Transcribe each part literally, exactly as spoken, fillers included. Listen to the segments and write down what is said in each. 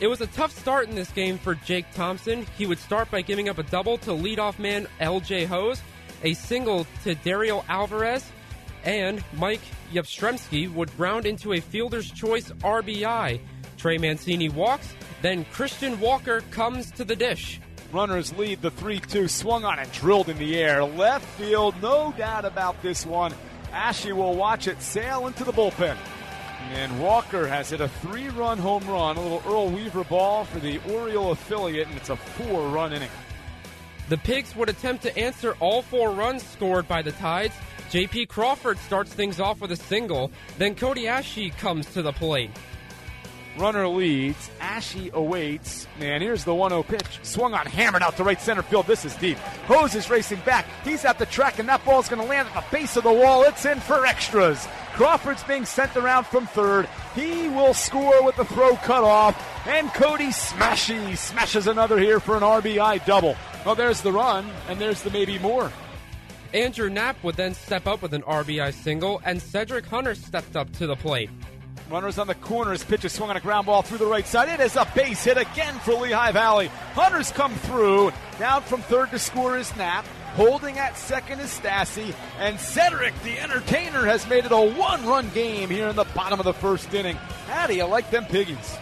It was a tough start in this game for Jake Thompson. He would start by giving up a double to leadoff man L J Hose, a single to Dario Alvarez, and Mike Yastrzemski would round into a fielder's choice R B I. Trey Mancini walks, then Christian Walker comes to the dish. Runners lead the three two, swung on and drilled in the air. Left field, no doubt about this one. Ashe will watch it sail into the bullpen. And Walker has hit a three-run home run, a little Earl Weaver ball for the Oriole affiliate, and it's a four-run inning. The Pigs would attempt to answer all four runs scored by the Tides. J P Crawford starts things off with a single, then Cody Ashe comes to the plate. Runner leads, Ashe awaits, and here's the one oh pitch. Swung on, hammered out to right center field. This is deep. Hose is racing back. He's at the track, and that ball's going to land at the base of the wall. It's in for extras. Crawford's being sent around from third. He will score with the throw cut off, and Cody Smashy smashes another here for an R B I double. Well, there's the run, and there's the maybe more. Andrew Knapp would then step up with an R B I single, and Cedric Hunter stepped up to the plate. Runners on the corners. Pitch is swung on a ground ball through the right side. It is a base hit again for Lehigh Valley. Hunters come through. Down from third to score is Knapp. Holding at second is Stassi. And Cedric, the entertainer, has made it a one-run game here in the bottom of the first inning. How do you like them piggies?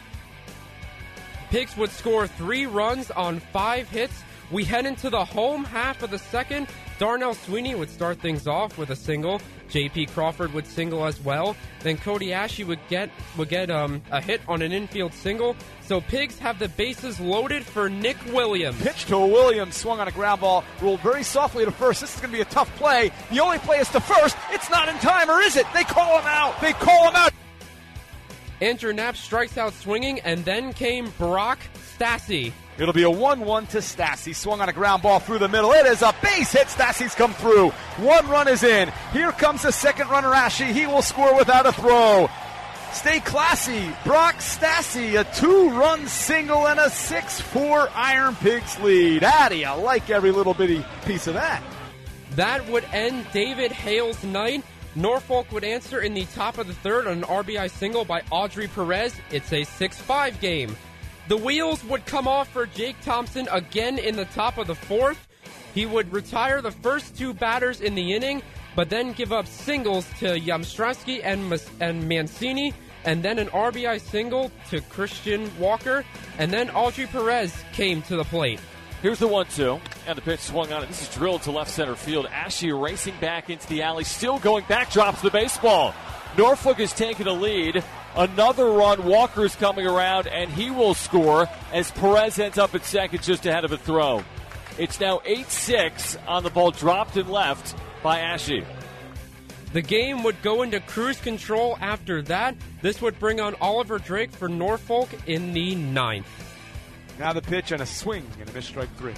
Pigs would score three runs on five hits. We head into the home half of the second. Darnell Sweeney would start things off with a single. J P Crawford would single as well. Then Cody Ashe would get would get um, a hit on an infield single. So Pigs have the bases loaded for Nick Williams. Pitch to Williams, swung on a ground ball, rolled very softly to first. This is going to be a tough play. The only play is to first. It's not in time, or is it? They call him out. They call him out. Andrew Knapp strikes out swinging, and then came Brock Stassi. It'll be a one one to Stassi. Swung on a ground ball through the middle. It is a base hit. Stassi's come through. One run is in. Here comes the second runner, Ashe. He will score without a throw. Stay classy. Brock Stassi, a two-run single and a six four Iron Pigs lead. Addy, I like every little bitty piece of that. That would end David Hale's night. Norfolk would answer in the top of the third on an R B I single by Audrey Perez. It's a six five game. The wheels would come off for Jake Thompson again in the top of the fourth. He would retire the first two batters in the inning, but then give up singles to Yastrzemski and, Mas- and Mancini, and then an R B I single to Christian Walker, and then Audrey Perez came to the plate. Here's the one two, and the pitch swung on it. This is drilled to left center field. Ashe racing back into the alley, still going back, drops the baseball. Norfolk is taking a lead. Another run, Walker's coming around, and he will score as Perez ends up at second just ahead of a throw. It's now eight six on the ball dropped and left by Ashe. The game would go into cruise control after that. This would bring on Oliver Drake for Norfolk in the ninth. Now the pitch and a swing and a missed strike three.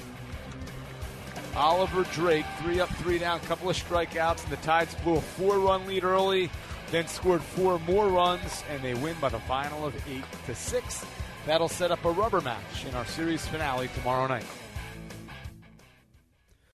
Oliver Drake, three up, three down, couple of strikeouts, and the Tides blew a four-run lead early, then scored four more runs, and they win by the final of eight to six. That'll set up a rubber match in our series finale tomorrow night.